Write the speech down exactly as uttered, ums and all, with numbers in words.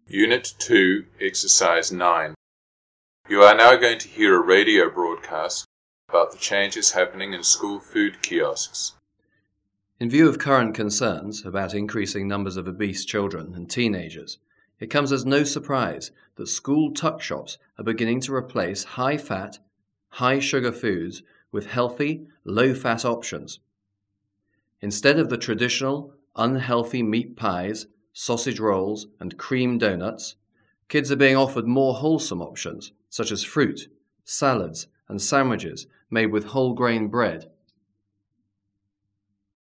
Unit two, Exercise nine. You are now going to hear a radio broadcast about the changes happening in school food kiosks. In view of current concerns about increasing numbers of obese children and teenagers, it comes as no surprise that school tuck shops are beginning to replace high-fat, high-sugar foods with healthy, low-fat options. Instead of the traditional, unhealthy meat pies, sausage rolls, and cream donuts, kids are being offered more wholesome options, such as fruit, salads, and sandwiches made with whole grain bread,